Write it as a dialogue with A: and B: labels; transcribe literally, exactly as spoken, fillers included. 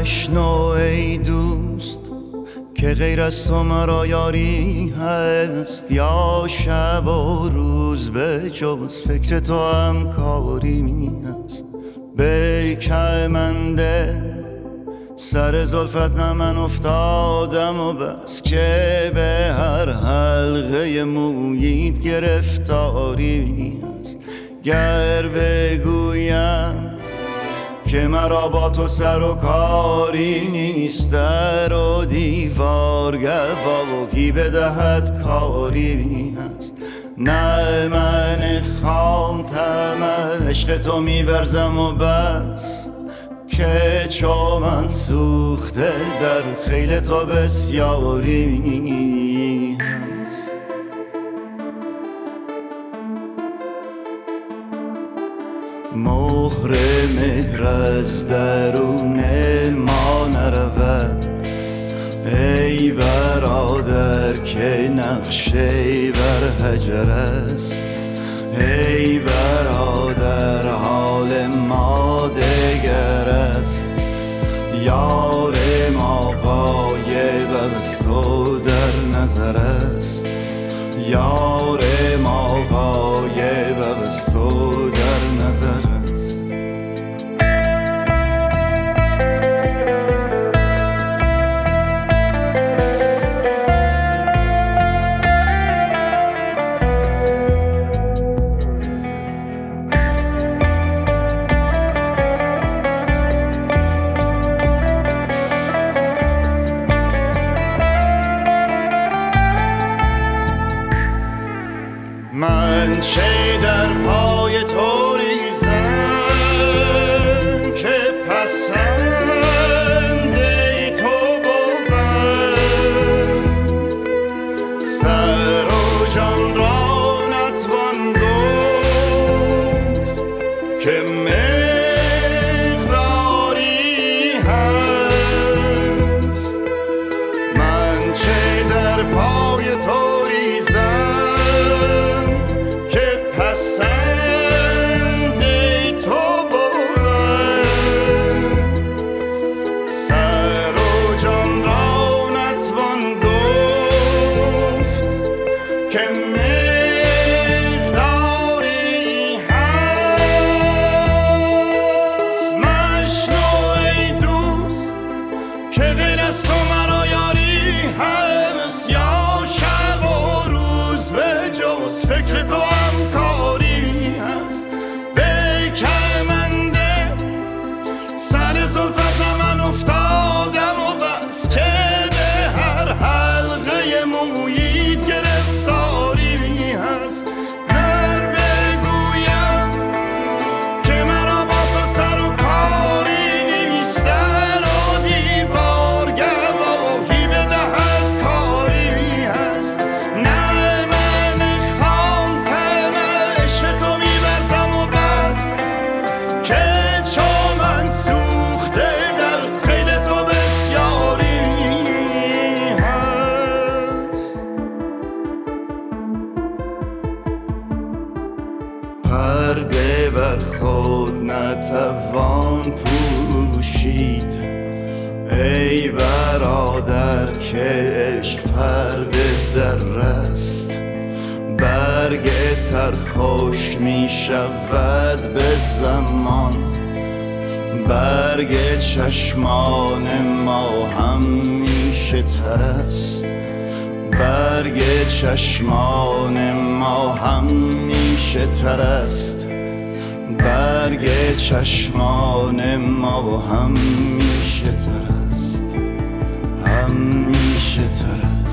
A: مشنو ای دوست که غیر از تو مرا یاری هست، یا شب و روز به جز فکر تو هم کاری می هست. به کمنده سر زلفت نه من افتادم و بس که به هر حلقه مویید گرفتاری هست. گر بگویم که مرا با تو سر و کاری نیست، در و دیوار گواهی بدهد کاری هست. نه من خام طمع عشق تو می‌ورزم و بس که چو من سوخته در خیل تو بسیاری هست. مهر مهر از درون ما نرود ای برادر که نقشه بر حجر است. ای برادر حال ما دگر است، یار ما غایب است و در نظر است. یار ما غایب است و در نظر است. من چه در پای تو ریزم که پسنده تو بود، سر و جان را نتوان گفت که مقداری هست. من چه در پای تو ریزم فکر تو هم کاری هست. به کمنده سر زلفت نه من افتادم و بس که به هر حلقه مویید گرفتاری هست. گر بگویم که مرا با تو سر و کاری نیست، در و دیوار گواهی بدهد کاری هست. نه پرده بر خود نتوان پوشید ای برادر که عشق پرده در است. برگ تر خشک می شود به زمان، برگ چشمان ما هم میشه تر است. برگ چشمان ما هم نیشه تر است. برگ چشمان ما هم میشه تر است. هم میشه تر است.